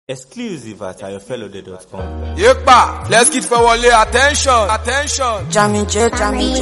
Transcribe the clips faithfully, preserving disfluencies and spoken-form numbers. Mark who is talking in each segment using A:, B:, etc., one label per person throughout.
A: Exclusive at ayofellode dot com.
B: Yepa, let's get for wale, attention, attention.
C: Jammy J, Jammy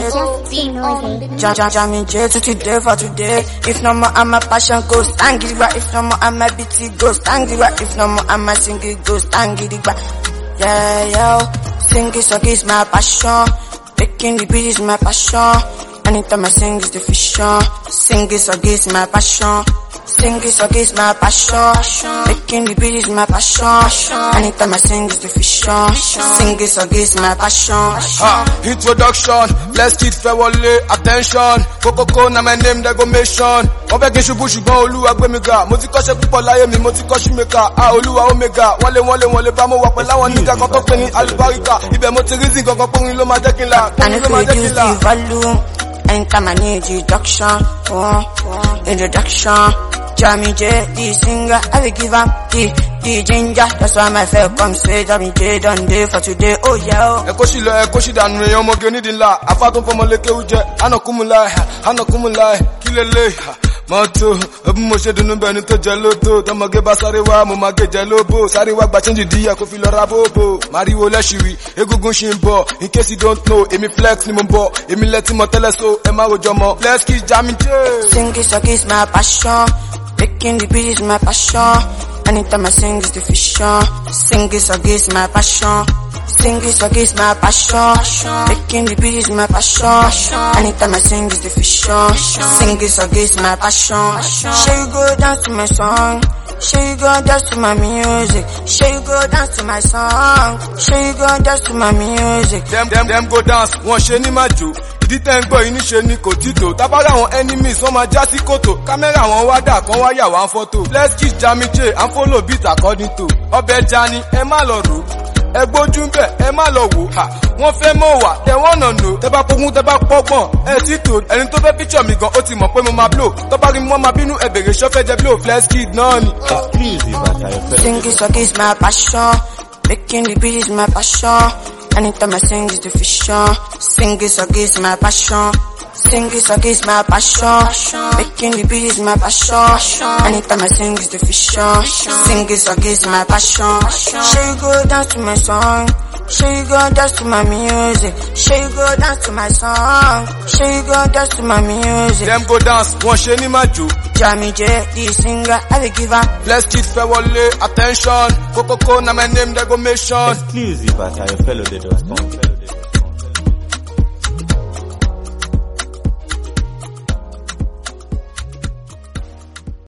C: J, Jam Jam Jammy J to today for today. If no more I'm a passion go stand it right. If no more I'm a beat go stand it right. If no more I'm a sing it go stand it right. Yeah, yeah, sing it so it's my passion. Making the beat is my passion. Anytime I sing is the vision. Sing it so it's my passion. Sing it so it's my passion. Making the beat is my passion. Anytime I sing is the vision. Sing it so it's my passion.
B: Ah, introduction, let's get for wale, attention. Kokoko na my name they go mention. Wọ́n fẹ́ kí n ṣubú ṣùgbọ́n Olúwa gbé mi ga. Mo ti kọ́ṣẹ́ púpọ̀ láyé mi, mo ti kọ́ ṣímẹ́ka. Ah, Olúwa Omega, wọ́n lé wọ́n lé wọ́n lé bá mo wà pẹ̀lú àwọn nígbà kan tó pè ní Alùbáríkà. Ibẹ̀ mo ti rí sí gangan pé orin ló máa jẹ́ kí n là.
C: And if we use the volume, anytime I need introduction, oh, introduction. Jammy J, the singer, I will give up the, the ginger. That's why my fair come say Jammy J done day for today, oh yeah.
B: Ẹ kó sí lọ, ẹ kó sí dànù èèyàn ọmọge onídìí ńlá. Afá tó ń fọmọ lékè ó jẹ, ánàkúmùláì, ánàkúmùláì, kí lélẹ̀. Mọ́tò, ẹbí mo ṣe dunu bẹni tó jẹ lóto. Tọmọge bá sáré wá, mo máa gé jẹ lóbò. Sáré wá gba change díẹ̀ kó fi lọ ra bóbò. Màríwo lẹ́ṣìírí, egungun ṣì ń bọ̀. In case you don't know, èmi flex ni mo ń bọ̀. Èmi lẹ́tí mọ tẹ́lẹ̀ so, ẹ má rojọ́ mọ́. Let's kiss Jammy J.
C: Sing it so it's my passion. Making the beat is my passion. Anytime I sing is the vision. Sing it so it's my passion. Sing it so it's my passion. Making the beat is my passion. Anytime I sing is the vision. Sing it so it's my passion. Shall you go dance to my song? Shall you go dance to my music? Shall you go dance to my song? Shall you go dance to my music?
B: Them, them, them go dance, wọ́n ṣe ní májò. Ìdí tẹ́ ń gbọ́ yìí níṣe ni kò títò. Tábára àwọn enemies wọ́n máa já sí kòtò. Kámẹ́rà wọn wá dà kán wá yà wá ń fọ́tò. Let's kiss Jammy J and follow beat according to. Ọbẹ̀ ẹja ni ẹ má lọ rò. Ẹ gbójú ń bẹ̀ ẹ má lọ wò. Wọ́n fẹ́ mọ̀ wá tẹ wọ́n nà nò. Tẹ bá pogún tẹ bá pọ́gbọ̀n. Ẹ ti tò ẹni tó fẹ́ picture mi gan ó ti mọ̀ pé mo máa blow. Tó bá rí mi wọ́n máa bínú ẹ bèrè ṣọ́fẹ́ jẹ blow. Let's kiss náà ni.
A: Exclusive at ayofellode.
C: Sing it so it's my passion. Making the beat is my passion. Anytime I sing is the vision. Sing it so it's my passion. Sing it so it's my passion. Making the beat is my passion. Anytime I sing is the vision. Sing it so it's my passion. Shall you go dance to my song? Shall you go dance to my music? Shall you go dance to my song? Shall you go dance to my music?
B: Them go dance, wọ́n ṣe ní májò.
C: Jammy J, the singer, I will give up.
B: Let's get for wale, attention. Kokoko na my name they go mention.
A: Exclusive at ayofellode dot com.